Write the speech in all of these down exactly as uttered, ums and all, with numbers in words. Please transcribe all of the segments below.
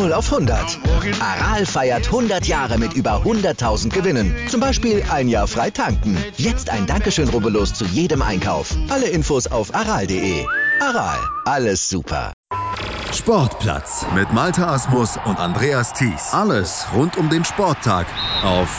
null auf hundert. Aral feiert hundert Jahre mit über hunderttausend Gewinnen. Zum Beispiel ein Jahr frei tanken. Jetzt ein Dankeschön, rubbellos zu jedem Einkauf. Alle Infos auf aral punkt de. Aral, alles super. Sportplatz mit Malte Asmus und Andreas Thies. Alles rund um den Sporttag auf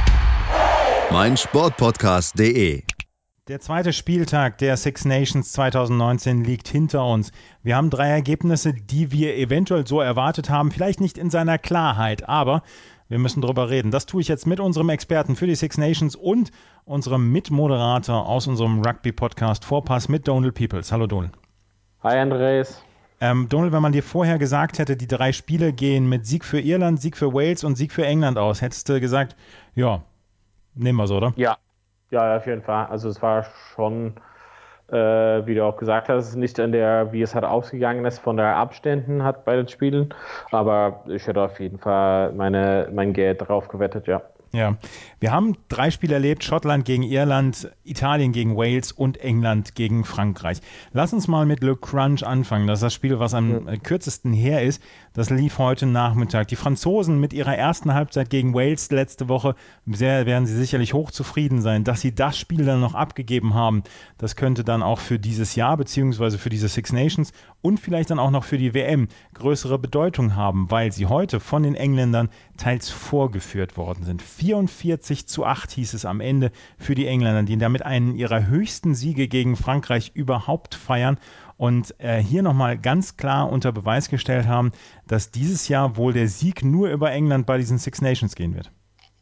meinsportpodcast punkt de. Der zweite Spieltag der Six Nations zwanzig neunzehn liegt hinter uns. Wir haben drei Ergebnisse, die wir eventuell so erwartet haben, vielleicht nicht in seiner Klarheit, aber wir müssen drüber reden. Das tue ich jetzt mit unserem Experten für die Six Nations und unserem Mitmoderator aus unserem Rugby-Podcast Vorpass mit Donald Peoples. Hallo Donald. Hi Andreas. Ähm, Donald, wenn man dir vorher gesagt hätte, die drei Spiele gehen mit Sieg für Irland, Sieg für Wales und Sieg für England aus, hättest du gesagt, ja, nehmen wir so, oder? Ja. Ja, auf jeden Fall. Also es war schon, äh, wie du auch gesagt hast, nicht in der, wie es halt ausgegangen ist, von der Abständen hat bei den Spielen. Aber ich hätte auf jeden Fall meine, mein Geld drauf gewettet, ja. Ja, wir haben drei Spiele erlebt, Schottland gegen Irland, Italien gegen Wales und England gegen Frankreich. Lass uns mal mit Le Crunch anfangen. Das ist das Spiel, was am mhm. kürzesten her ist. Das lief heute Nachmittag. Die Franzosen mit ihrer ersten Halbzeit gegen Wales letzte Woche, sehr, werden sie sicherlich hochzufrieden sein, dass sie das Spiel dann noch abgegeben haben. Das könnte dann auch für dieses Jahr beziehungsweise für diese Six Nations und vielleicht dann auch noch für die W M größere Bedeutung haben, weil sie heute von den Engländern teils vorgeführt worden sind. vierundvierzig zu acht hieß es am Ende für die Engländer, die damit einen ihrer höchsten Siege gegen Frankreich überhaupt feiern und äh, hier nochmal ganz klar unter Beweis gestellt haben, dass dieses Jahr wohl der Sieg nur über England bei diesen Six Nations gehen wird.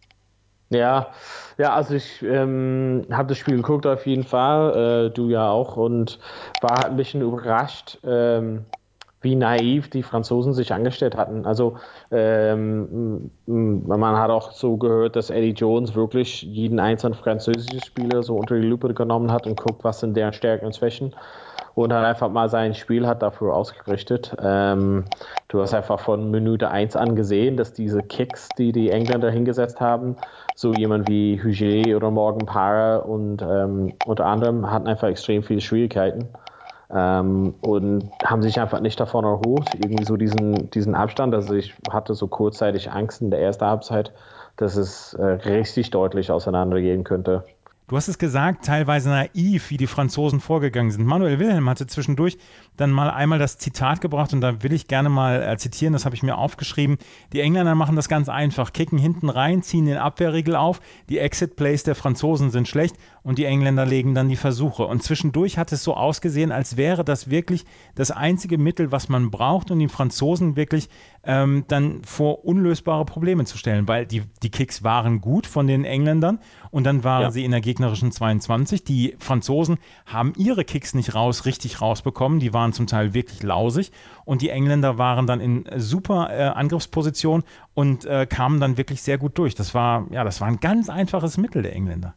Ja, ja, also ich ähm, habe das Spiel geguckt auf jeden Fall, äh, du ja auch, und war ein bisschen überrascht, ähm, wie naiv die Franzosen sich angestellt hatten. Also ähm, man hat auch so gehört, dass Eddie Jones wirklich jeden einzelnen französischen Spieler so unter die Lupe genommen hat und guckt, was sind deren Stärken und Schwächen. Und dann einfach mal sein Spiel hat dafür ausgerichtet. Ähm, du hast einfach von Minute eins an gesehen, dass diese Kicks, die die Engländer hingesetzt haben, so jemand wie Huget oder Morgan Parra und ähm, unter anderem hatten einfach extrem viele Schwierigkeiten ähm, und haben sich einfach nicht davon erholt, irgendwie so diesen, diesen Abstand. Also ich hatte so kurzzeitig Angst in der ersten Halbzeit, dass es äh, richtig deutlich auseinandergehen könnte. Du hast es gesagt, teilweise naiv, wie die Franzosen vorgegangen sind. Manuel Wilhelm hatte zwischendurch dann mal einmal das Zitat gebracht und da will ich gerne mal äh, zitieren, das habe ich mir aufgeschrieben. Die Engländer machen das ganz einfach, kicken hinten rein, ziehen den Abwehrriegel auf, die Exit-Plays der Franzosen sind schlecht und die Engländer legen dann die Versuche. Und zwischendurch hat es so ausgesehen, als wäre das wirklich das einzige Mittel, was man braucht, um die Franzosen wirklich ähm, dann vor unlösbare Probleme zu stellen, weil die, die Kicks waren gut von den Engländern und dann waren ja. sie in der gegnerischen zweiundzwanzig. Die Franzosen haben ihre Kicks nicht raus, richtig rausbekommen, die waren zum Teil wirklich lausig und die Engländer waren dann in super äh, Angriffsposition und äh, kamen dann wirklich sehr gut durch. Das war, ja, das war ein ganz einfaches Mittel der Engländer.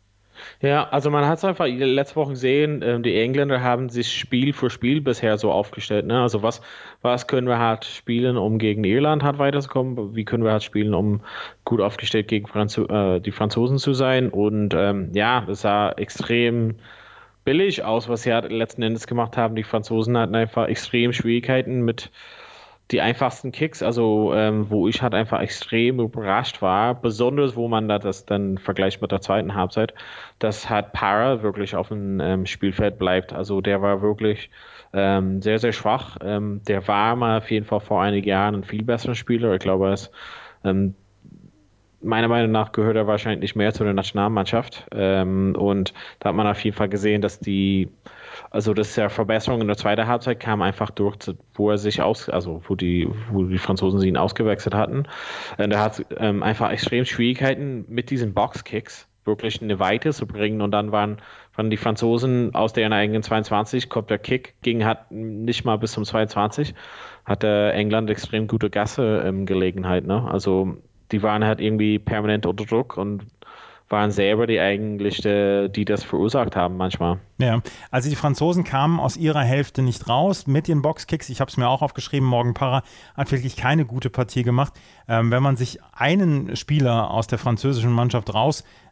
Ja, also man hat es einfach letzte Woche gesehen, äh, die Engländer haben sich Spiel für Spiel bisher so aufgestellt. Ne? Also was, was können wir halt spielen, um gegen Irland halt weiterzukommen? Wie können wir halt spielen, um gut aufgestellt gegen Franzo- äh, die Franzosen zu sein? Und ähm, ja, das sah extrem billig aus, was sie halt letzten Endes gemacht haben. Die Franzosen hatten einfach extrem Schwierigkeiten mit die einfachsten Kicks, also ähm, wo ich halt einfach extrem überrascht war, besonders wo man da das dann vergleicht mit der zweiten Halbzeit, dass halt Parra wirklich auf dem ähm, Spielfeld bleibt. Also der war wirklich ähm, sehr, sehr schwach. Ähm, der war mal auf jeden Fall vor einigen Jahren ein viel besserer Spieler. Ich glaube, er ist ähm, meiner Meinung nach gehört er wahrscheinlich mehr zu der Nationalmannschaft. Ähm, und da hat man auf jeden Fall gesehen, dass die, also dass der Verbesserung in der zweiten Halbzeit kam einfach durch, wo er sich aus, also wo die, wo die Franzosen ihn ausgewechselt hatten. Und er hat ähm, einfach extrem Schwierigkeiten mit diesen Boxkicks wirklich eine Weite zu bringen. Und dann waren, waren die Franzosen aus deren eigenen zweiundzwanzig, kommt der Kick, ging hat nicht mal bis zum zweiundzwanzig, hat der England extrem gute Gasse ähm, Gelegenheit. Ne? Also die waren halt irgendwie permanent unter Druck und waren selber die eigentlich, die, die das verursacht haben manchmal. Ja, also die Franzosen kamen aus ihrer Hälfte nicht raus mit den Boxkicks. Ich habe es mir auch aufgeschrieben, Morgan Parra hat wirklich keine gute Partie gemacht. Ähm, wenn man sich einen Spieler aus der französischen Mannschaft raus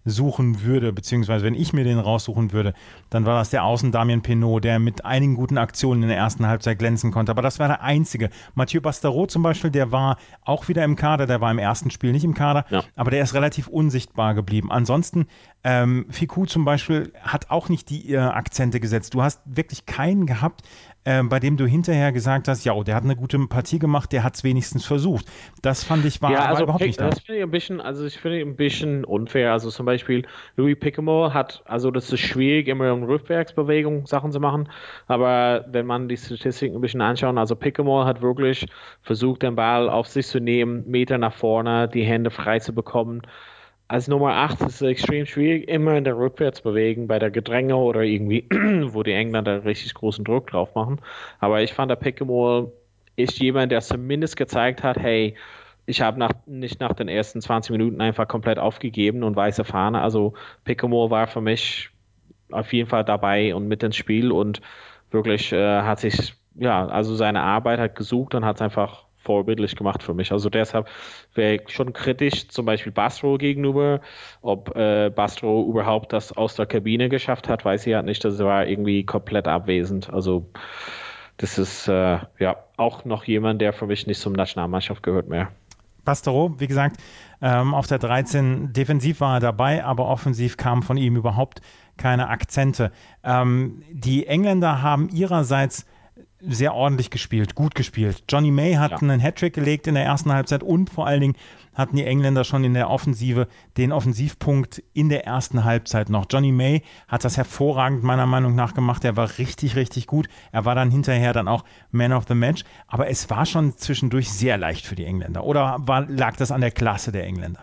suchen würde, beziehungsweise wenn ich mir den raussuchen würde, dann war das der Außen Damien Penaud, der mit einigen guten Aktionen in der ersten Halbzeit glänzen konnte. Aber das war der einzige. Mathieu Bastareaud zum Beispiel, der war auch wieder im Kader, der war im ersten Spiel nicht im Kader, ja. aber der ist relativ unsichtbar geblieben. Ansonsten, ähm, Ficou zum Beispiel hat auch nicht die äh, Akzente gesetzt. Du hast wirklich keinen gehabt, äh, bei dem du hinterher gesagt hast, ja, der hat eine gute Partie gemacht, der hat es wenigstens versucht. Das fand ich war, ja, also war überhaupt Pick, nicht da. Das finde ich ein bisschen, also ich finde ein bisschen unfair. Also zum Beispiel Louis Picamol hat, also das ist schwierig, immer in Rückwärtsbewegung Sachen zu machen, aber wenn man die Statistiken ein bisschen anschaut, also Picamol hat wirklich versucht, den Ball auf sich zu nehmen, Meter nach vorne, die Hände frei zu bekommen. Als Nummer acht ist es extrem schwierig, immer in der Rückwärtsbewegung bei der Gedränge oder irgendwie, wo die Engländer richtig großen Druck drauf machen. Aber ich fand, der Picamol ist jemand, der zumindest gezeigt hat, hey, ich habe nach, nicht nach den ersten zwanzig Minuten einfach komplett aufgegeben und weiße Fahne. Also Picamol war für mich auf jeden Fall dabei und mit ins Spiel und wirklich äh, hat sich, ja, also seine Arbeit hat gesucht und hat es einfach vorbildlich gemacht für mich. Also deshalb wäre ich schon kritisch zum Beispiel Bastareaud gegenüber, ob äh, Bastareaud überhaupt das aus der Kabine geschafft hat, weiß ich halt nicht. Das war irgendwie komplett abwesend. Also das ist äh, ja auch noch jemand, der für mich nicht zum Nationalmannschaft gehört mehr. Bastareaud, wie gesagt, ähm, auf der dreizehn, defensiv war er dabei, aber offensiv kamen von ihm überhaupt keine Akzente. Ähm, die Engländer haben ihrerseits sehr ordentlich gespielt, gut gespielt. Johnny May hat ja. einen Hattrick gelegt in der ersten Halbzeit und vor allen Dingen hatten die Engländer schon in der Offensive den Offensivpunkt in der ersten Halbzeit noch. Johnny May hat das hervorragend meiner Meinung nach gemacht. Er war richtig, richtig gut. Er war dann hinterher dann auch Man of the Match. Aber es war schon zwischendurch sehr leicht für die Engländer. Oder war, lag das an der Klasse der Engländer?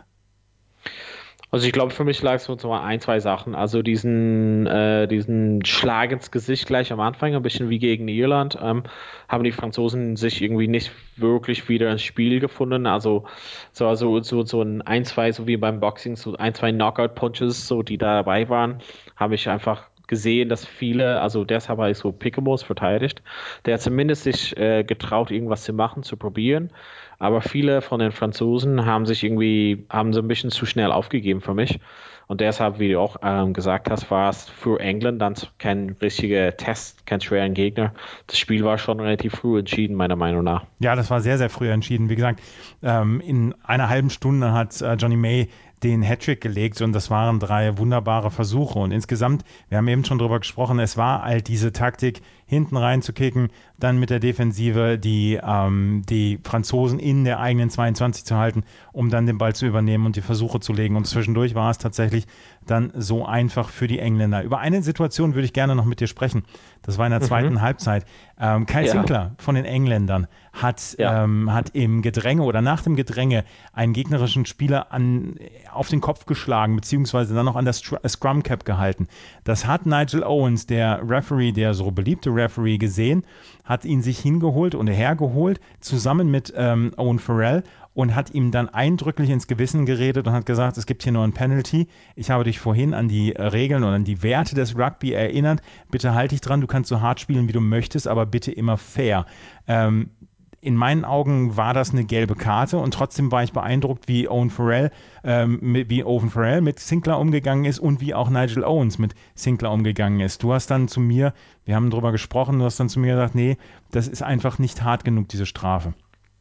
Also ich glaube, für mich lag es so ein, zwei Sachen. Also diesen, äh, diesen Schlag ins Gesicht gleich am Anfang, ein bisschen wie gegen Irland, ähm, haben die Franzosen sich irgendwie nicht wirklich wieder ins Spiel gefunden. Also so, also, so, so ein ein, zwei, so wie beim Boxing, so ein, zwei Knockout-Punches, so die da dabei waren, habe ich einfach gesehen, dass viele, also deshalb habe ich so Picamos verteidigt, der hat zumindest sich äh, getraut, irgendwas zu machen, zu probieren. Aber viele von den Franzosen haben sich irgendwie, haben so ein bisschen zu schnell aufgegeben für mich. Und deshalb, wie du auch ähm, gesagt hast, war es für England dann kein richtiger Test, kein schwerer Gegner. Das Spiel war schon relativ früh entschieden, meiner Meinung nach. Ja, das war sehr, sehr früh entschieden. Wie gesagt, ähm, in einer halben Stunde hat äh, Johnny May den Hattrick gelegt und das waren drei wunderbare Versuche. Und insgesamt, wir haben eben schon drüber gesprochen, es war halt diese Taktik, hinten rein zu kicken, dann mit der Defensive die, ähm, die Franzosen in der eigenen zweiundzwanzig zu halten, um dann den Ball zu übernehmen und die Versuche zu legen. Und zwischendurch war es tatsächlich dann so einfach für die Engländer. Über eine Situation würde ich gerne noch mit dir sprechen. Das war in der zweiten mhm. Halbzeit. Ähm, Kyle ja. Sinclair von den Engländern hat, ja. ähm, hat im Gedränge oder nach dem Gedränge einen gegnerischen Spieler an, auf den Kopf geschlagen, beziehungsweise dann noch an der Scrum Cap gehalten. Das hat Nigel Owens, der Referee, der so beliebte Referee, gesehen, hat ihn sich hingeholt und hergeholt, zusammen mit ähm, Owen Farrell, und hat ihm dann eindrücklich ins Gewissen geredet und hat gesagt, es gibt hier nur ein Penalty. Ich habe dich vorhin an die Regeln und an die Werte des Rugby erinnert. Bitte halt dich dran, du kannst so hart spielen, wie du möchtest, aber bitte immer fair. Ähm, in meinen Augen war das eine gelbe Karte und trotzdem war ich beeindruckt, wie Owen Farrell, ähm, mit, wie Owen Farrell mit Sinclair umgegangen ist und wie auch Nigel Owens mit Sinclair umgegangen ist. Du hast dann zu mir, wir haben drüber gesprochen, du hast dann zu mir gesagt, nee, das ist einfach nicht hart genug, diese Strafe.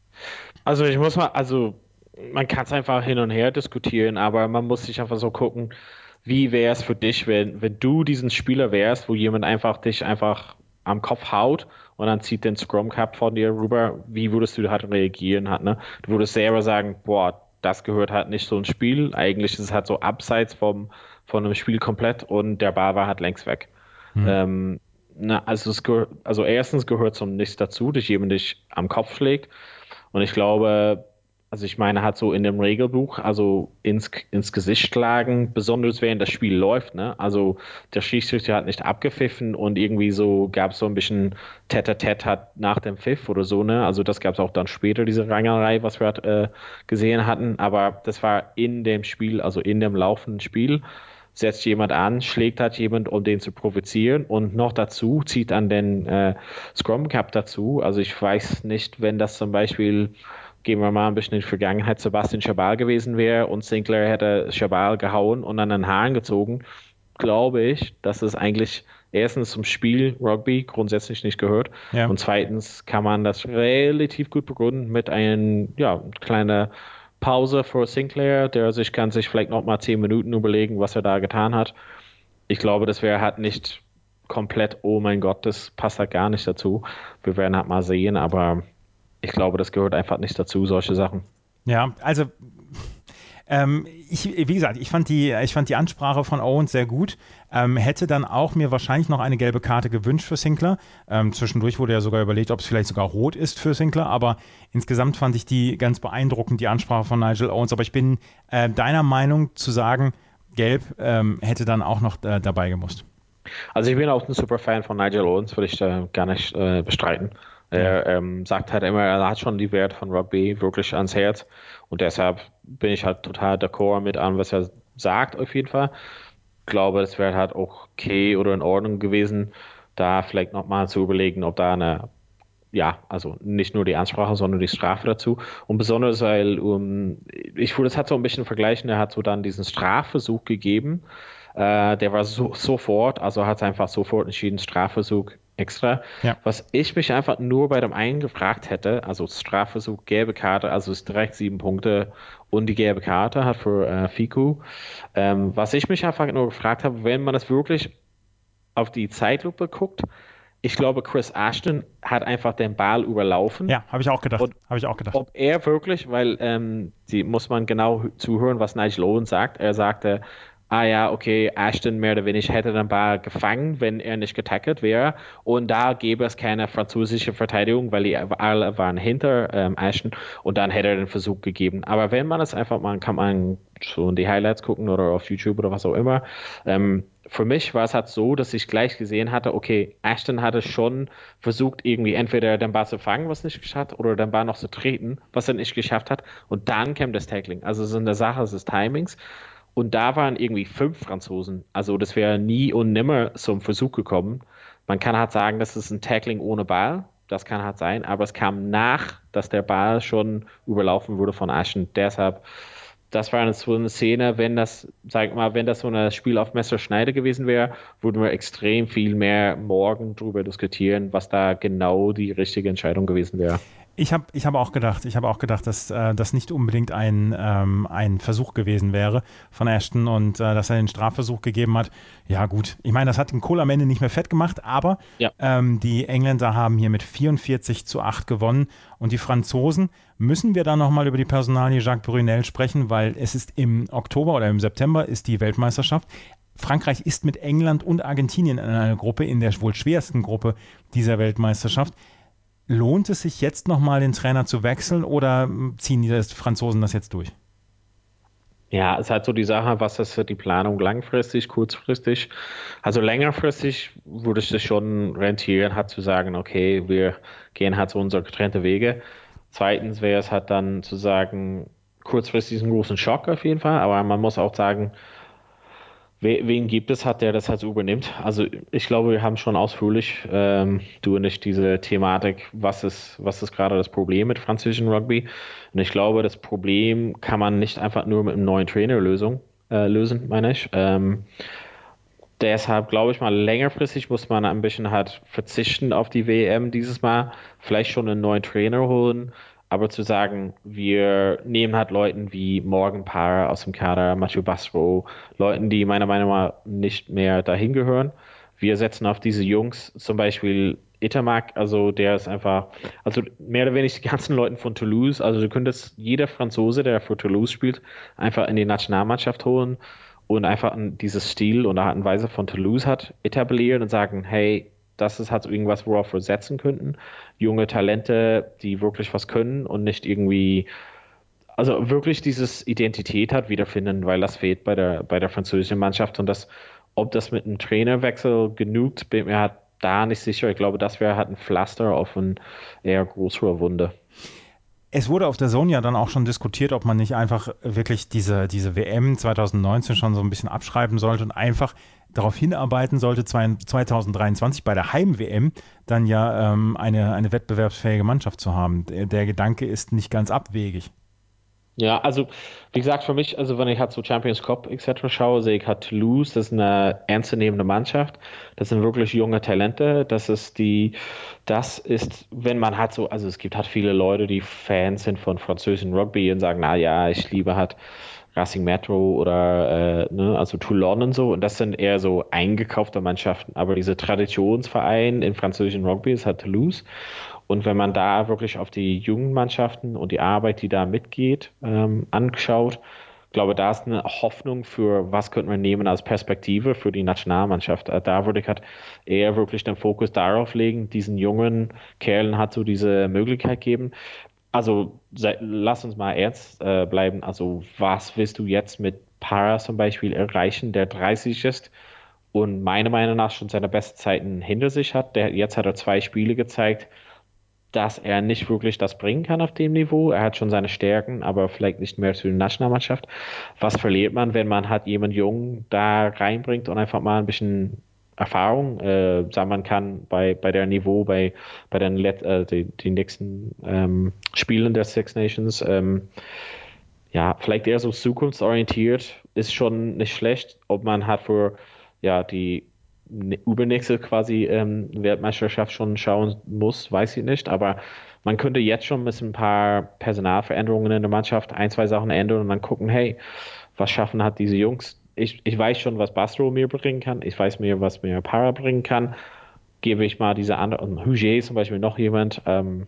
Also ich muss mal, also man kann es einfach hin und her diskutieren, aber man muss sich einfach so gucken, wie wäre es für dich, wenn, wenn du diesen Spieler wärst, wo jemand einfach dich einfach am Kopf haut und dann zieht den Scrum Cap von dir rüber, wie würdest du halt reagieren? Halt, ne? Du würdest selber sagen, boah, das gehört halt nicht so ins Spiel. Eigentlich ist es halt so abseits vom, von einem Spiel komplett und der Ball war halt längst weg. Hm. Ähm, na, also, es gehört, also erstens gehört zum nichts dazu, dass jemand dich am Kopf schlägt. Und ich glaube, also ich meine, halt so in dem Regelbuch, also ins, ins Gesicht schlagen, besonders während das Spiel läuft, ne? Also der Schiedsrichter hat nicht abgepfiffen und irgendwie so gab es so ein bisschen Tête-à-Tête hat nach dem Pfiff oder so, ne? Also das gab es auch dann später, diese Rangerei, was wir halt, äh, gesehen hatten. Aber das war in dem Spiel, also in dem laufenden Spiel, setzt jemand an, schlägt halt jemand, um den zu provozieren und noch dazu zieht an den äh, Scrum Cap dazu. Also ich weiß nicht, wenn das zum Beispiel gehen wir mal ein bisschen in die Vergangenheit, Sebastian Chabal gewesen wäre und Sinclair hätte Chabal gehauen und an den Haaren gezogen, glaube ich, dass es eigentlich erstens zum Spiel Rugby grundsätzlich nicht gehört Ja. und zweitens kann man das relativ gut begründen mit einer ja, kleinen Pause für Sinclair, der sich kann sich vielleicht noch mal zehn Minuten überlegen, was er da getan hat. Ich glaube, das wäre halt nicht komplett, oh mein Gott, das passt halt gar nicht dazu. Wir werden halt mal sehen, aber ich glaube, das gehört einfach nicht dazu, solche Sachen. Ja, also ähm, ich, wie gesagt, ich fand die, ich fand die Ansprache von Owens sehr gut. Ähm, hätte dann auch mir wahrscheinlich noch eine gelbe Karte gewünscht für Sinclair. Ähm, zwischendurch wurde ja sogar überlegt, ob es vielleicht sogar rot ist für Sinclair, aber insgesamt fand ich die ganz beeindruckend, die Ansprache von Nigel Owens. Aber ich bin äh, deiner Meinung zu sagen, gelb ähm, hätte dann auch noch äh, dabei gemusst. Also ich bin auch ein super Fan von Nigel Owens, würde ich äh, gar nicht äh, bestreiten. Er ja. ähm, sagt halt immer, er hat schon die Wert von Rugby wirklich ans Herz und deshalb bin ich halt total d'accord mit an, was er sagt auf jeden Fall. Ich glaube, es wäre halt auch okay oder in Ordnung gewesen, da vielleicht nochmal zu überlegen, ob da eine, ja, also nicht nur die Ansprache, sondern die Strafe dazu. Und besonders, weil um, ich würde es halt so ein bisschen vergleichen, er hat so dann diesen Strafversuch gegeben, äh, der war so, sofort, also hat einfach sofort entschieden, Strafversuch extra. Ja. Was ich mich einfach nur bei dem einen gefragt hätte, also Strafversuch, gelbe Karte, also ist direkt sieben Punkte und die gelbe Karte hat für äh, Fiku. Ähm, was ich mich einfach nur gefragt habe, wenn man das wirklich auf die Zeitlupe guckt, ich glaube, Chris Ashton hat einfach den Ball überlaufen. Ja, habe ich auch gedacht. Habe ich auch gedacht. Ob er wirklich, weil ähm, die muss man genau zuhören, was Nigel Owens sagt. Er sagte, ah ja, okay, Ashton mehr oder weniger hätte den Ball gefangen, wenn er nicht getackelt wäre. Und da gäbe es keine französische Verteidigung, weil die alle waren hinter ähm, Ashton. Und dann hätte er den Versuch gegeben. Aber wenn man das einfach mal, kann man schon die Highlights gucken oder auf YouTube oder was auch immer. Ähm, für mich war es halt so, dass ich gleich gesehen hatte, okay, Ashton hatte schon versucht, irgendwie entweder den Ball zu fangen, was nicht geschafft hat, oder den Ball noch zu treten, was er nicht geschafft hat. Und dann kam das Tackling. Also es ist eine Sache des Timings. Und da waren irgendwie fünf Franzosen. Also das wäre nie und nimmer zum Versuch gekommen. Man kann halt sagen, das ist ein Tackling ohne Ball. Das kann halt sein. Aber es kam nach, dass der Ball schon überlaufen wurde von Ashton. Deshalb, das war so eine Szene, wenn das, sag mal, wenn das so ein Spiel auf Messerschneide gewesen wäre, würden wir extrem viel mehr morgen darüber diskutieren, was da genau die richtige Entscheidung gewesen wäre. Ich habe ich hab auch gedacht, ich habe auch gedacht, dass äh, das nicht unbedingt ein, ähm, ein Versuch gewesen wäre von Ashton und äh, dass er den Strafversuch gegeben hat. Ja gut, ich meine, das hat den Kohl am Ende nicht mehr fett gemacht, aber ja. ähm, die Engländer haben hier mit vierundvierzig zu acht gewonnen und die Franzosen, müssen wir da nochmal über die Personalie Jacques Brunel sprechen, weil es ist im Oktober oder im September ist die Weltmeisterschaft. Frankreich ist mit England und Argentinien in einer Gruppe, in der wohl schwersten Gruppe dieser Weltmeisterschaft. Lohnt es sich jetzt nochmal den Trainer zu wechseln oder ziehen die Franzosen das jetzt durch? Ja, es ist halt so die Sache, was ist die Planung langfristig, kurzfristig. Also längerfristig würde ich das schon rentieren, halt zu sagen, okay, wir gehen halt so unsere getrennte Wege. Zweitens wäre es halt dann zu sagen, kurzfristig ist ein großen Schock auf jeden Fall, aber man muss auch sagen, wen gibt es hat, der das halt so übernimmt? Also ich glaube, wir haben schon ausführlich, ähm, du und ich, diese Thematik, was ist, was ist gerade das Problem mit französischen Rugby? Und ich glaube, das Problem kann man nicht einfach nur mit einem neuen Trainer lösen, äh, lösen, meine ich. Ähm, deshalb glaube ich mal, längerfristig muss man ein bisschen halt verzichten auf die W M dieses Mal, vielleicht schon einen neuen Trainer holen, aber zu sagen, wir nehmen halt Leuten wie Morgan Parr aus dem Kader, Mathieu Bassreau, Leuten, die meiner Meinung nach nicht mehr dahin gehören. Wir setzen auf diese Jungs, zum Beispiel Itamak, also der ist einfach, also mehr oder weniger die ganzen Leuten von Toulouse, also du könntest jeder Franzose, der für Toulouse spielt, einfach in die Nationalmannschaft holen und einfach dieses Stil und Art und Weise von Toulouse hat, etablieren und sagen, hey, das ist halt irgendwas, worauf wir setzen könnten. Junge Talente, die wirklich was können und nicht irgendwie, also wirklich dieses Identität hat wiederfinden, weil das fehlt bei der, bei der französischen Mannschaft und das, ob das mit einem Trainerwechsel genügt, bin mir halt da nicht sicher. Ich glaube, das wäre halt ein Pflaster auf eine eher größere Wunde. Es wurde auf der Zone ja dann auch schon diskutiert, ob man nicht einfach wirklich diese, diese W M zwanzig neunzehn schon so ein bisschen abschreiben sollte und einfach darauf hinarbeiten sollte, zwanzig dreiundzwanzig bei der Heim-W M dann ja ähm, eine, eine wettbewerbsfähige Mannschaft zu haben. Der, der Gedanke ist nicht ganz abwegig. Ja, also wie gesagt, für mich, also wenn ich halt so Champions Cup et cetera schaue, sehe ich halt Toulouse, das ist eine ernstzunehmende Mannschaft, das sind wirklich junge Talente, das ist die, das ist, wenn man hat so, also es gibt halt viele Leute, die Fans sind von französischen Rugby und sagen, na ja, ich liebe halt Racing Metro oder äh, ne, also Toulon und so, und das sind eher so eingekaufte Mannschaften, aber diese Traditionsverein in französischen Rugby ist halt Toulouse. Und wenn man da wirklich auf die jungen Mannschaften und die Arbeit, die da mitgeht, ähm, anschaut, glaube, da ist eine Hoffnung für, was könnten wir nehmen als Perspektive für die Nationalmannschaft. Da würde ich halt eher wirklich den Fokus darauf legen, diesen jungen Kerlen hat so diese Möglichkeit geben. Also sei, lass uns mal ernst äh, bleiben. Also was willst du jetzt mit Para zum Beispiel erreichen, der dreißig ist und meiner Meinung nach schon seine besten Zeiten hinter sich hat? Der, jetzt hat er zwei Spiele gezeigt, dass er nicht wirklich das bringen kann auf dem Niveau. Er hat schon seine Stärken, aber vielleicht nicht mehr für die Nationalmannschaft. Was verliert man, wenn man halt jemanden jung da reinbringt und einfach mal ein bisschen Erfahrung äh, sammeln kann bei, bei der Niveau, bei, bei den Let äh, die, die nächsten ähm, Spielen der Six Nations. Ähm, ja, vielleicht eher so zukunftsorientiert ist schon nicht schlecht, ob man hat für ja die übernächste quasi ähm, Weltmeisterschaft schon schauen muss, weiß ich nicht, aber man könnte jetzt schon mit ein paar Personalveränderungen in der Mannschaft ein, zwei Sachen ändern und dann gucken, hey, was schaffen hat diese Jungs? Ich, ich weiß schon, was Bastro mir bringen kann, ich weiß mir, was mir Para bringen kann, gebe ich mal diese anderen, Hugier zum Beispiel noch jemand, ähm,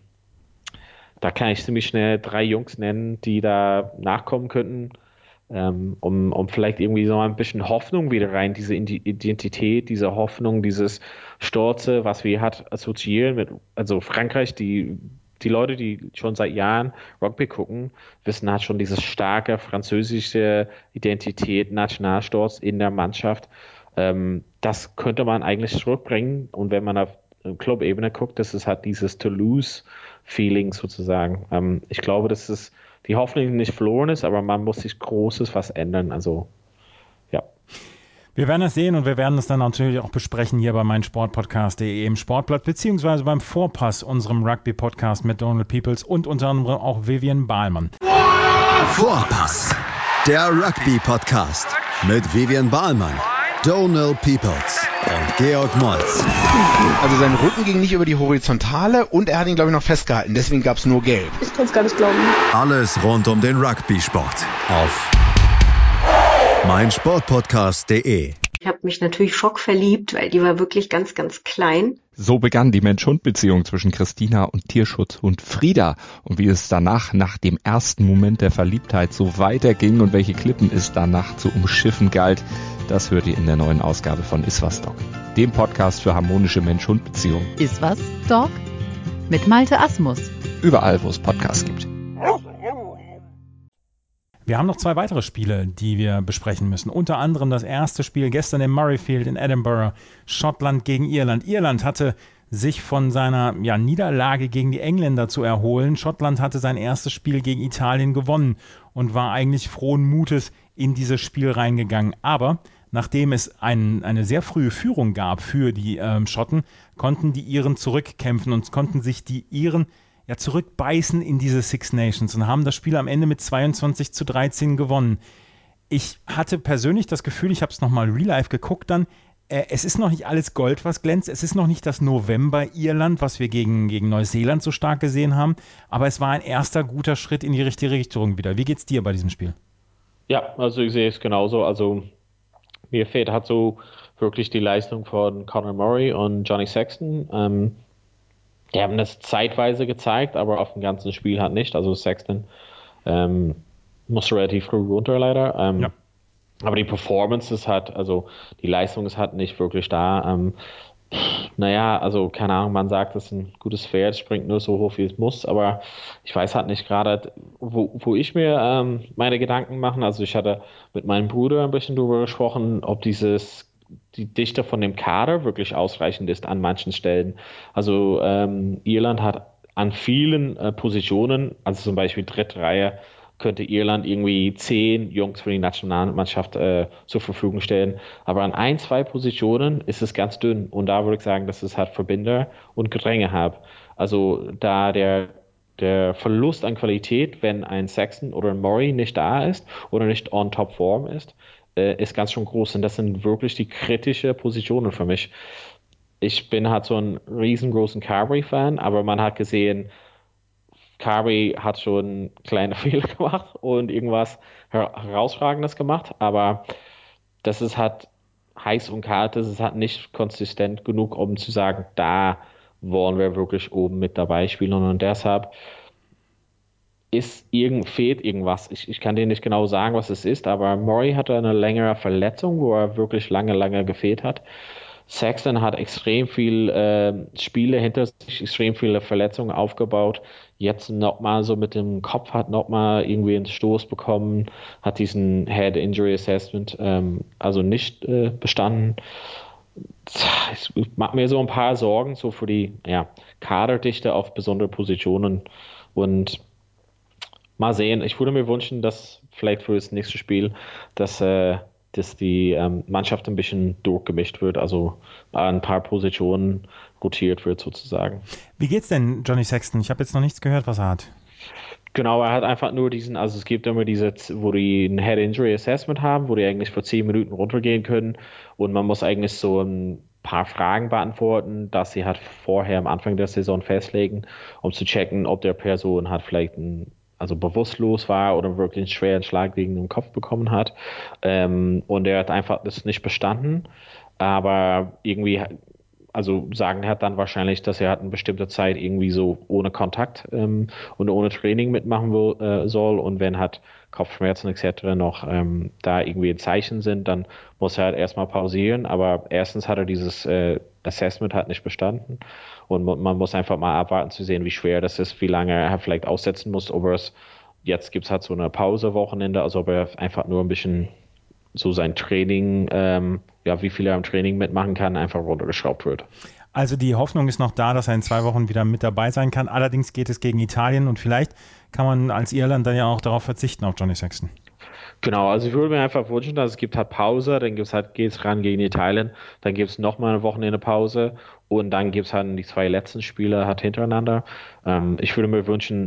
da kann ich ziemlich schnell drei Jungs nennen, die da nachkommen könnten, ähm, um, um vielleicht irgendwie so ein bisschen Hoffnung wieder rein, diese Identität, diese Hoffnung, dieses Stolze, was wir hat assoziieren mit, also Frankreich, die, die Leute, die schon seit Jahren Rugby gucken, wissen halt schon diese starke französische Identität, Nationalstolz in der Mannschaft. Ähm, das könnte man eigentlich zurückbringen, und wenn man auf Club-Ebene guckt, das ist halt dieses Toulouse-Feeling sozusagen. Ähm, ich glaube, dass es die Hoffnung nicht verloren ist, aber man muss sich Großes was ändern. Also, ja. Wir werden es sehen und wir werden es dann natürlich auch besprechen hier bei meinsportpodcast punkt de im Sportblatt, beziehungsweise beim Vorpass, unserem Rugby-Podcast mit Donald Peoples und unter anderem auch Vivian Bahlmann. Vorpass, der Rugby-Podcast mit Vivian Bahlmann, Donald Peoples und Georg Moltz. Also sein Rücken ging nicht über die Horizontale und er hat ihn, glaube ich, noch festgehalten. Deswegen gab es nur Gelb. Ich kann es gar nicht glauben. Alles rund um den Rugby-Sport auf meinsportpodcast punkt de. Ich habe mich natürlich schockverliebt, weil die war wirklich ganz, ganz klein. So begann die Mensch-Hund-Beziehung zwischen Christina und Tierschutzhund Frieda. Und wie es danach, nach dem ersten Moment der Verliebtheit, so weiterging und welche Klippen es danach zu umschiffen galt, das hört ihr in der neuen Ausgabe von Iswas Dog, dem Podcast für harmonische Mensch-Hund-Beziehungen. Iswas Dog mit Malte Asmus. Überall, wo es Podcasts gibt. Wir haben noch zwei weitere Spiele, die wir besprechen müssen. Unter anderem das erste Spiel gestern im Murrayfield in Edinburgh, Schottland gegen Irland. Irland hatte sich von seiner ja, Niederlage gegen die Engländer zu erholen. Schottland hatte sein erstes Spiel gegen Italien gewonnen und war eigentlich frohen Mutes in dieses Spiel reingegangen. Aber nachdem es ein, eine sehr frühe Führung gab für die ähm, Schotten, konnten die Iren zurückkämpfen und konnten sich die Iren ja zurückbeißen in diese Six Nations und haben das Spiel am Ende mit zweiundzwanzig zu dreizehn gewonnen. Ich hatte persönlich das Gefühl, ich habe es nochmal real life geguckt dann, äh, es ist noch nicht alles Gold, was glänzt, es ist noch nicht das November-Irland, was wir gegen, gegen Neuseeland so stark gesehen haben, aber es war ein erster guter Schritt in die richtige Richtung wieder. Wie geht's dir bei diesem Spiel? Ja, also ich sehe es genauso. Also mir fehlt halt so wirklich die Leistung von Conor Murray und Johnny Sexton. Ähm, Die haben das zeitweise gezeigt, aber auf dem ganzen Spiel halt nicht. Also Sexton ähm, musste relativ früh runter leider. Ähm, ja. Aber die Performance ist halt, also die Leistung ist halt nicht wirklich da. Ähm, naja, also keine Ahnung, man sagt, das ist ein gutes Pferd, springt nur so hoch, wie es muss. Aber ich weiß halt nicht gerade, wo, wo ich mir ähm, meine Gedanken mache. Also ich hatte mit meinem Bruder ein bisschen darüber gesprochen, ob dieses die Dichte von dem Kader wirklich ausreichend ist an manchen Stellen. Also ähm, Irland hat an vielen äh, Positionen, also zum Beispiel Drittreihe, könnte Irland irgendwie zehn Jungs für die Nationalmannschaft äh, zur Verfügung stellen. Aber an ein, zwei Positionen ist es ganz dünn. Und da würde ich sagen, dass es halt Verbinder und Gedränge hat. Also da der, der Verlust an Qualität, wenn ein Sexton oder ein Murray nicht da ist oder nicht on top Form ist, äh, ist ganz schön groß. Und das sind wirklich die kritischen Positionen für mich. Ich bin halt so ein riesengroßen Carberry-Fan, aber man hat gesehen, Carberry hat schon kleine Fehler gemacht und irgendwas Herausragendes gemacht, aber das ist halt heiß und kalt, das ist halt nicht konsistent genug, um zu sagen, da wollen wir wirklich oben mit dabei spielen und deshalb ist irgend, fehlt irgendwas. Ich, ich kann dir nicht genau sagen, was es ist, aber Murray hatte eine längere Verletzung, wo er wirklich lange, lange gefehlt hat. Sexton hat extrem viel äh, Spiele hinter sich, extrem viele Verletzungen aufgebaut. Jetzt nochmal so mit dem Kopf hat nochmal irgendwie einen Stoß bekommen, hat diesen Head Injury Assessment ähm, also nicht äh, bestanden. Es macht mir so ein paar Sorgen so für die ja, Kaderdichte auf besondere Positionen und mal sehen. Ich würde mir wünschen, dass vielleicht für das nächste Spiel, dass äh, dass die ähm, Mannschaft ein bisschen durchgemischt wird, also an ein paar Positionen rotiert wird sozusagen. Wie geht's denn Johnny Sexton? Ich habe jetzt noch nichts gehört, was er hat. Genau, er hat einfach nur diesen, also es gibt immer diese, wo die ein Head Injury Assessment haben, wo die eigentlich für zehn Minuten runtergehen können und man muss eigentlich so ein paar Fragen beantworten, dass sie halt vorher am Anfang der Saison festlegen, um zu checken, ob der Person hat vielleicht ein also bewusstlos war oder wirklich einen schweren Schlag gegen den Kopf bekommen hat. Ähm, und er hat einfach das nicht bestanden. Aber irgendwie, also sagen hat dann wahrscheinlich, dass er hat eine bestimmte Zeit irgendwie so ohne Kontakt ähm, und ohne Training mitmachen will, äh, soll. Und wenn hat Kopfschmerzen et cetera noch ähm, da irgendwie ein Zeichen sind, dann muss er halt erstmal pausieren. Aber erstens hat er dieses äh, Assessment halt nicht bestanden. Und man muss einfach mal abwarten zu sehen, wie schwer das ist, wie lange er vielleicht aussetzen muss, ob er es, jetzt gibt es halt so eine Pause-Wochenende, also ob er einfach nur ein bisschen so sein Training, ähm, ja, wie viel er am Training mitmachen kann, einfach runtergeschraubt wird. Also die Hoffnung ist noch da, dass er in zwei Wochen wieder mit dabei sein kann. Allerdings geht es gegen Italien und vielleicht kann man als Irland dann ja auch darauf verzichten, auf Johnny Sexton. Genau, also ich würde mir einfach wünschen, dass es gibt halt Pause, dann gibt es halt, geht's ran gegen Italien, dann gibt es nochmal eine Wochenende Pause und dann gibt es halt die zwei letzten Spiele halt hintereinander. Ähm, ich würde mir wünschen,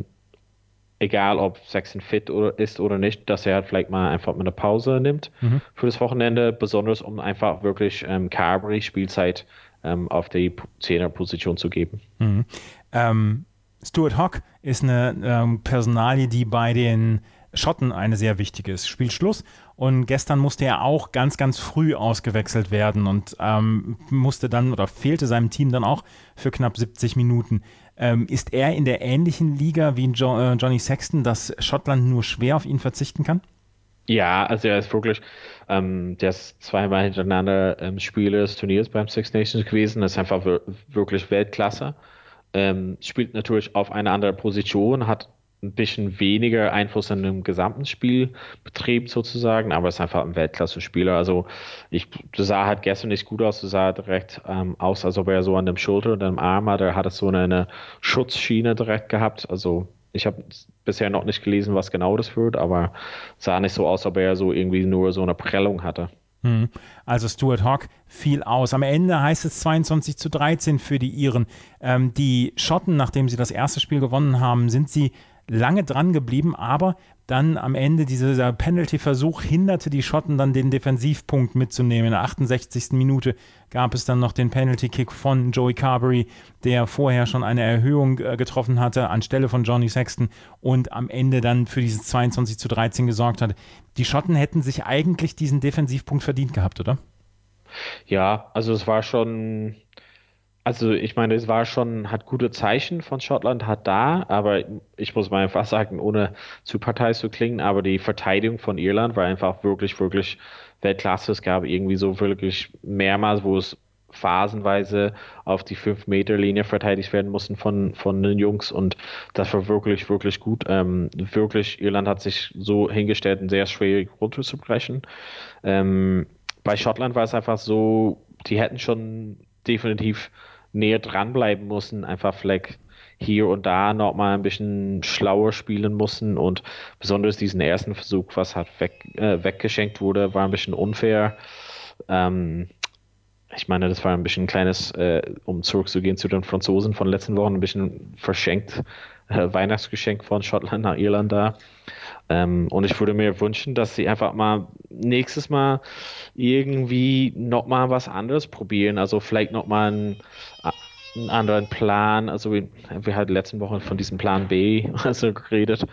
egal ob Sexton fit oder ist oder nicht, dass er halt vielleicht mal einfach mal eine Pause nimmt mhm. für das Wochenende, besonders um einfach wirklich ähm, Carberry Spielzeit ähm, auf die Zehnerposition zu geben. Mhm. Ähm, Stuart Hogg ist eine ähm, Personalie, die bei den Schotten eine sehr wichtige ist. Spielschluss. Und gestern musste er auch ganz, ganz früh ausgewechselt werden und ähm, musste dann oder fehlte seinem Team dann auch für knapp siebzig Minuten. Ähm, ist er in der ähnlichen Liga wie jo- äh, Johnny Sexton, dass Schottland nur schwer auf ihn verzichten kann? Ja, also er ist wirklich, ähm, der ist zweimal hintereinander ähm, Spieler des Turniers beim Six Nations gewesen. Das ist einfach wir- wirklich Weltklasse. Ähm, spielt natürlich auf eine andere Position, hat ein bisschen weniger Einfluss an dem gesamten Spielbetrieb sozusagen, aber ist einfach ein Weltklasse-Spieler. Also ich, das sah halt gestern nicht gut aus, das sah direkt ähm, aus, als ob er so an dem Schulter und dem Arm hat, er hat so eine, eine Schutzschiene direkt gehabt. Also ich habe bisher noch nicht gelesen, was genau das wird, aber sah nicht so aus, als ob er so irgendwie nur so eine Prellung hatte. Also Stuart Hogg fiel aus. Am Ende heißt es zweiundzwanzig zu dreizehn für die Iren. Ähm, die Schotten, nachdem sie das erste Spiel gewonnen haben, sind sie lange dran geblieben, aber dann am Ende dieser Penalty-Versuch hinderte die Schotten dann den Defensivpunkt mitzunehmen. In der achtundsechzigsten Minute gab es dann noch den Penalty-Kick von Joey Carberry, der vorher schon eine Erhöhung äh, getroffen hatte anstelle von Johnny Sexton und am Ende dann für dieses zweiundzwanzig zu dreizehn gesorgt hat. Die Schotten hätten sich eigentlich diesen Defensivpunkt verdient gehabt, oder? Ja, also es war schon, also ich meine, es war schon, hat gute Zeichen von Schottland, hat da, aber ich muss mal einfach sagen, ohne zu parteiisch zu klingen, aber die Verteidigung von Irland war einfach wirklich, wirklich Weltklasse. Es gab irgendwie so wirklich mehrmals, wo es phasenweise auf die fünf Meter Linie verteidigt werden mussten von, von den Jungs und das war wirklich, wirklich gut. Ähm, wirklich, Irland hat sich so hingestellt, ein sehr schwierig runterzubrechen. Ähm, bei Schottland war es einfach so, die hätten schon definitiv näher dranbleiben müssen, einfach vielleicht hier und da noch mal ein bisschen schlauer spielen mussten und besonders diesen ersten Versuch, was halt weg, äh, weggeschenkt wurde, war ein bisschen unfair. Ähm, ich meine, das war ein bisschen ein kleines, äh, um zurückzugehen zu den Franzosen von letzten Wochen, ein bisschen verschenkt, äh, Weihnachtsgeschenk von Schottland nach Irland da. Ähm, und ich würde mir wünschen, dass sie einfach mal nächstes Mal irgendwie noch mal was anderes probieren. Also vielleicht noch mal einen, einen anderen Plan. Also wir, wir hatten letzten Woche von diesem Plan B also geredet.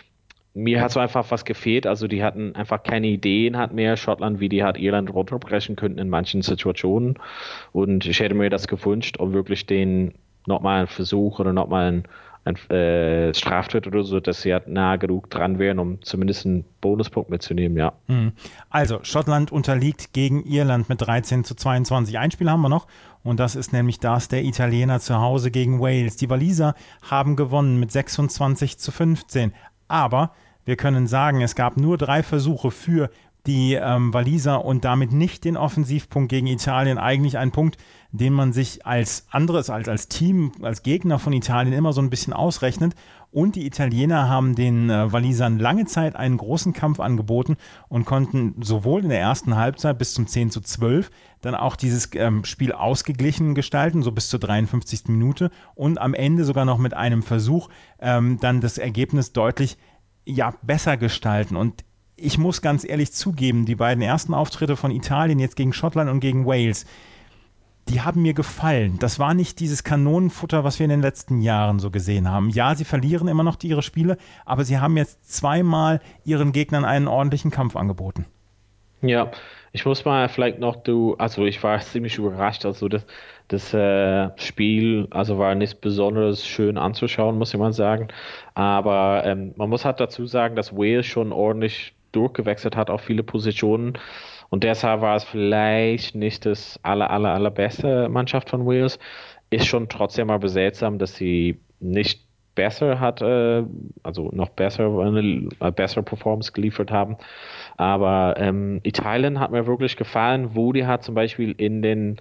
Mir hat so einfach was gefehlt. Also die hatten einfach keine Ideen, hat mehr Schottland, wie die hat Irland runterbrechen könnten in manchen Situationen. Und ich hätte mir das gewünscht, um wirklich den nochmal einen Versuch oder nochmal einen, einen äh, Straftritt oder so, dass sie halt nah genug dran wären, um zumindest einen Bonuspunkt mitzunehmen, ja. Also, Schottland unterliegt gegen Irland mit dreizehn zu zweiundzwanzig. Ein Spiel haben wir noch und das ist nämlich das der Italiener zu Hause gegen Wales. Die Waliser haben gewonnen mit sechsundzwanzig zu fünfzehn. Aber wir können sagen, es gab nur drei Versuche für die ähm, Waliser und damit nicht den Offensivpunkt gegen Italien. Eigentlich ein Punkt, den man sich als anderes, als, als Team, als Gegner von Italien immer so ein bisschen ausrechnet. Und die Italiener haben den äh, Walisern lange Zeit einen großen Kampf angeboten und konnten sowohl in der ersten Halbzeit bis zum zehn zu zwölf dann auch dieses ähm, Spiel ausgeglichen gestalten, so bis zur dreiundfünfzigsten Minute und am Ende sogar noch mit einem Versuch ähm, dann das Ergebnis deutlich ja, besser gestalten. Und ich muss ganz ehrlich zugeben, die beiden ersten Auftritte von Italien jetzt gegen Schottland und gegen Wales, die haben mir gefallen. Das war nicht dieses Kanonenfutter, was wir in den letzten Jahren so gesehen haben. Ja, sie verlieren immer noch ihre Spiele, aber sie haben jetzt zweimal ihren Gegnern einen ordentlichen Kampf angeboten. Ja, ich muss mal vielleicht noch, du, also ich war ziemlich überrascht, also das, das äh, Spiel, also war nicht besonders schön anzuschauen, muss ich mal sagen, aber ähm, man muss halt dazu sagen, dass Wales schon ordentlich durchgewechselt hat auf viele Positionen und deshalb war es vielleicht nicht das aller, aller, allerbeste Mannschaft von Wales, ist schon trotzdem aber seltsam, dass sie nicht besser hat, äh, also noch besser, eine, eine bessere Performance geliefert haben. Aber ähm, Italien hat mir wirklich gefallen, wo die hat zum Beispiel in den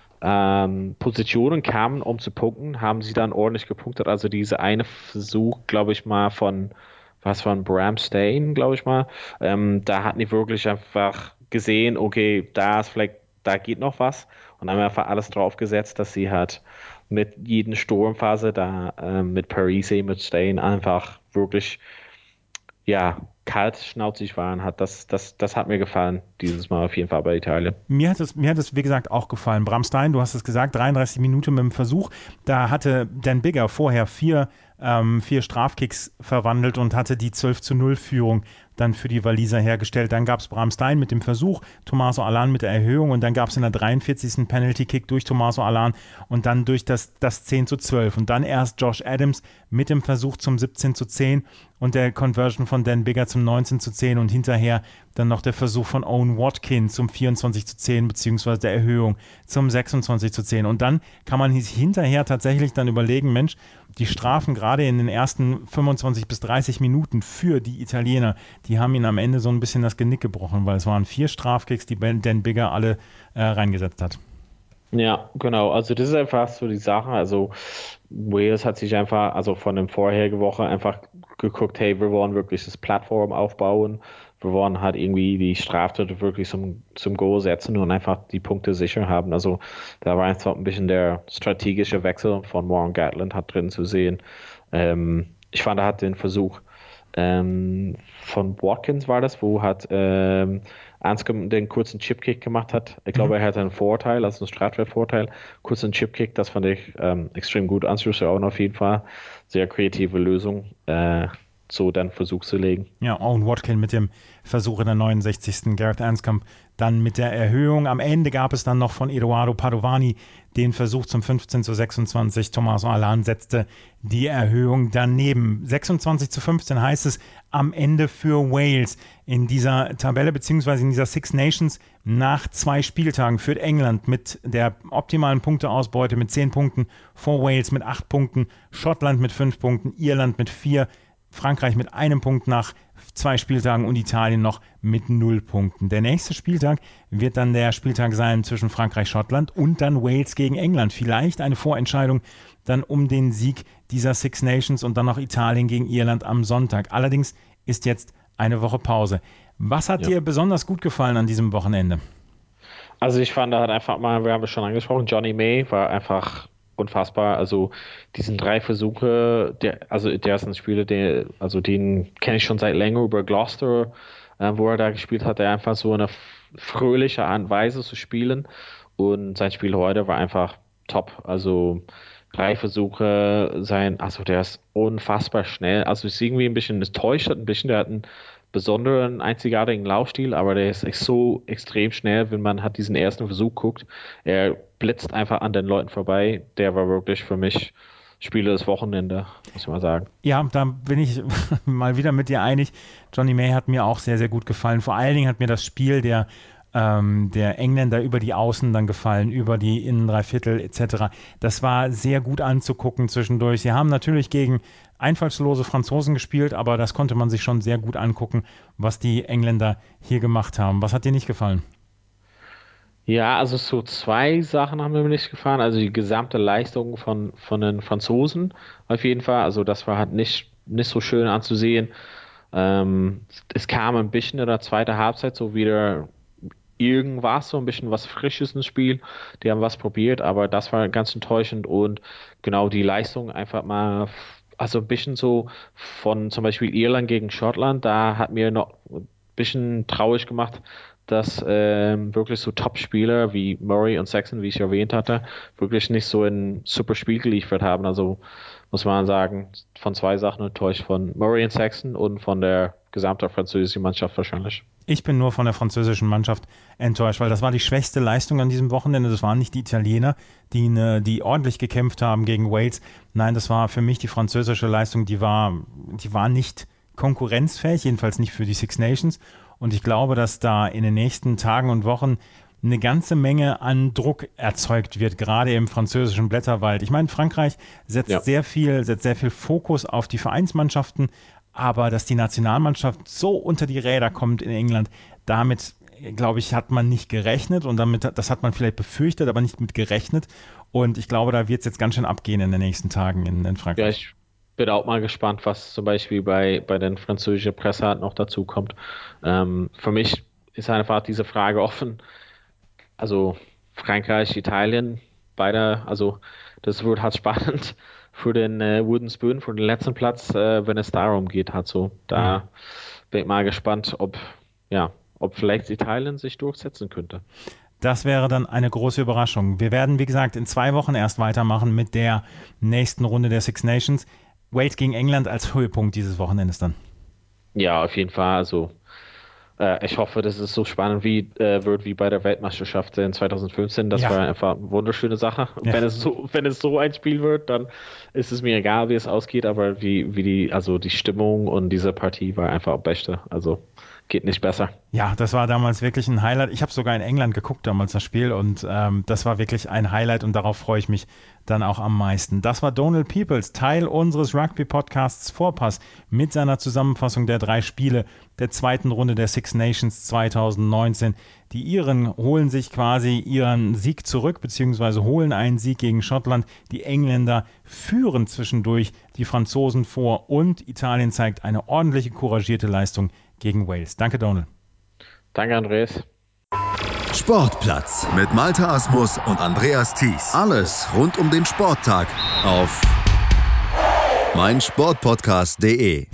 ähm, Positionen kamen, um zu punkten, haben sie dann ordentlich gepunktet. Also diese eine Versuch, glaube ich mal, von was von Bram Stein, glaube ich mal, ähm, da hatten die wirklich einfach gesehen, okay, da ist vielleicht, da geht noch was und haben einfach alles drauf gesetzt, dass sie halt mit jeden Sturmphase da äh, mit Parisi, mit Stein einfach wirklich ja, kaltschnauzig waren, hat das, das, das hat mir gefallen, dieses Mal auf jeden Fall bei Italien. Mir hat es, mir hat es, wie gesagt, auch gefallen. Bram Stein, du hast es gesagt, dreiunddreißig Minuten mit dem Versuch. Da hatte Dan Biggar vorher vier, ähm, vier Strafkicks verwandelt und hatte die zwölf zu null Führung dann für die Waliser hergestellt. Dann gab es Bram Stein mit dem Versuch, Tommaso Allan mit der Erhöhung und dann gab es in der dreiundvierzigsten Penalty-Kick durch Tommaso Allan und dann durch das, das zehn zu zwölf. Und dann erst Josh Adams mit dem Versuch zum siebzehn zu zehn und der Conversion von Dan Biggar zum neunzehn zu zehn und hinterher dann noch der Versuch von Owen Watkins zum vierundzwanzig zu zehn beziehungsweise der Erhöhung zum sechsundzwanzig zu zehn. Und dann kann man hinterher tatsächlich dann überlegen, Mensch, die Strafen gerade in den ersten fünfundzwanzig bis dreißig Minuten für die Italiener, die haben ihnen am Ende so ein bisschen das Genick gebrochen, weil es waren vier Strafkicks, die Dan Biggar alle äh, reingesetzt hat. Ja, genau. Also das ist einfach so die Sache. Also Wales hat sich einfach, also von der vorherigen Woche einfach geguckt, hey, wir wollen wirklich das Plattform aufbauen. Wir wollen halt irgendwie die Straftaten wirklich zum, zum Goal setzen und einfach die Punkte sicher haben. Also da war einfach ein bisschen der strategische Wechsel von Warren Gatland hat drin zu sehen. Ähm, ich fand, er hat den Versuch ähm, von Watkins war das, wo hat ähm, Anscombe den kurzen Chipkick gemacht hat. Ich glaube, mhm. er hatte einen Vorteil, also einen Strafwertvorteil. Kurzen Chipkick, das fand ich ähm, extrem gut. Anschlüsse auch auf jeden Fall. Sehr kreative Lösung, äh, so dann Versuch zu legen. Ja, Owen Watkins mit dem Versuch in der neunundsechzigsten Gareth Anscombe dann mit der Erhöhung. Am Ende gab es dann noch von Edoardo Padovani den Versuch zum fünfzehn zu sechsundzwanzig. Tommaso Allan setzte die Erhöhung daneben. sechsundzwanzig zu fünfzehn heißt es am Ende für Wales. In dieser Tabelle beziehungsweise in dieser Six Nations nach zwei Spieltagen führt England mit der optimalen Punkteausbeute mit zehn Punkten, vor Wales mit acht Punkten, Schottland mit fünf Punkten, Irland mit vier, Frankreich mit einem Punkt nach zwei Spieltagen und Italien noch mit null Punkten. Der nächste Spieltag wird dann der Spieltag sein zwischen Frankreich, Schottland und dann Wales gegen England. Vielleicht eine Vorentscheidung dann um den Sieg dieser Six Nations und dann noch Italien gegen Irland am Sonntag. Allerdings ist jetzt eine Woche Pause. Was hat ja. dir besonders gut gefallen an diesem Wochenende? Also ich fand, da hat einfach mal, wir haben es schon angesprochen, Johnny May war einfach unfassbar. Also diesen drei Versuche, der, also der ersten Spiele, der, also den kenne ich schon seit länger über Gloucester, äh, wo er da gespielt hat, der einfach so eine fröhliche Art und Weise zu spielen. Und sein Spiel heute war einfach top. Also drei Versuche, sein, also der ist unfassbar schnell. Also es ist irgendwie ein bisschen, es täuscht ein bisschen, der hat einen besonderen, einzigartigen Laufstil, aber der ist so extrem schnell, wenn man hat diesen ersten Versuch guckt. Er blitzt einfach an den Leuten vorbei. Der war wirklich für mich Spieler des Wochenende, muss ich mal sagen. Ja, da bin ich mal wieder mit dir einig. Johnny May hat mir auch sehr, sehr gut gefallen. Vor allen Dingen hat mir das Spiel der ähm, der Engländer über die Außen dann gefallen, über die Innendreiviertel et cetera. Das war sehr gut anzugucken zwischendurch. Sie haben natürlich gegen einfallslose Franzosen gespielt, aber das konnte man sich schon sehr gut angucken, was die Engländer hier gemacht haben. Was hat dir nicht gefallen? Ja, also so zwei Sachen haben mir nicht gefallen. Also die gesamte Leistung von, von den Franzosen auf jeden Fall. Also das war halt nicht, nicht so schön anzusehen. Ähm, es kam ein bisschen in der zweiten Halbzeit so wieder irgendwas, so ein bisschen was Frisches ins Spiel. Die haben was probiert, aber das war ganz enttäuschend und genau die Leistung einfach mal, also ein bisschen so von zum Beispiel Irland gegen Schottland, da hat mir noch ein bisschen traurig gemacht, dass ähm, wirklich so Top-Spieler wie Murray und Sexton, wie ich erwähnt hatte, wirklich nicht so ein super Spiel geliefert haben. Also muss man sagen, von zwei Sachen enttäuscht, von Murray und Sexton und von der gesamten französischen Mannschaft wahrscheinlich. Ich bin nur von der französischen Mannschaft enttäuscht, weil das war die schwächste Leistung an diesem Wochenende. Das waren nicht die Italiener, die, ne, die ordentlich gekämpft haben gegen Wales. Nein, das war für mich die französische Leistung, die war, die war nicht konkurrenzfähig, jedenfalls nicht für die Six Nations. Und ich glaube, dass da in den nächsten Tagen und Wochen eine ganze Menge an Druck erzeugt wird, gerade im französischen Blätterwald. Ich meine, Frankreich setzt ja. sehr viel, setzt sehr viel Fokus auf die Vereinsmannschaften, aber dass die Nationalmannschaft so unter die Räder kommt in England, damit, glaube ich, hat man nicht gerechnet und damit, das hat man vielleicht befürchtet, aber nicht mit gerechnet. Und ich glaube, da wird es jetzt ganz schön abgehen in den nächsten Tagen in, in Frankreich. Ja, ich bin auch mal gespannt, was zum Beispiel bei, bei den französischen Presse halt noch dazu kommt. Ähm, für mich ist einfach diese Frage offen. Also Frankreich, Italien, beide, also das wird halt spannend für den äh, Wooden Spoon, für den letzten Platz, äh, wenn es darum geht, halt so. Da mhm. bin ich mal gespannt, ob, ja, ob vielleicht Italien sich durchsetzen könnte. Das wäre dann eine große Überraschung. Wir werden, wie gesagt, in zwei Wochen erst weitermachen mit der nächsten Runde der Six Nations. Wales gegen England als Höhepunkt dieses Wochenendes dann. Ja, auf jeden Fall. Also äh, ich hoffe, dass es so spannend wie, äh, wird wie bei der Weltmeisterschaft in zwanzig fünfzehn. Das ja. war einfach eine wunderschöne Sache. Ja. Wenn es so, wenn es so ein Spiel wird, dann ist es mir egal, wie es ausgeht, aber wie, wie die, also die Stimmung und diese Partie war einfach am besten. Also geht nicht besser. Ja, das war damals wirklich ein Highlight. Ich habe sogar in England geguckt damals das Spiel und ähm, das war wirklich ein Highlight und darauf freue ich mich dann auch am meisten. Das war Donald Peoples, Teil unseres Rugby-Podcasts Vorpass mit seiner Zusammenfassung der drei Spiele der zweiten Runde der Six Nations zwanzig neunzehn. Die Iren holen sich quasi ihren Sieg zurück, beziehungsweise holen einen Sieg gegen Schottland. Die Engländer führen zwischendurch die Franzosen vor und Italien zeigt eine ordentliche, couragierte Leistung gegen Wales. Danke, Donald. Danke, Andreas. Sportplatz mit Malte Asmus und Andreas Thies. Alles rund um den Sporttag auf meinsportpodcast punkt de.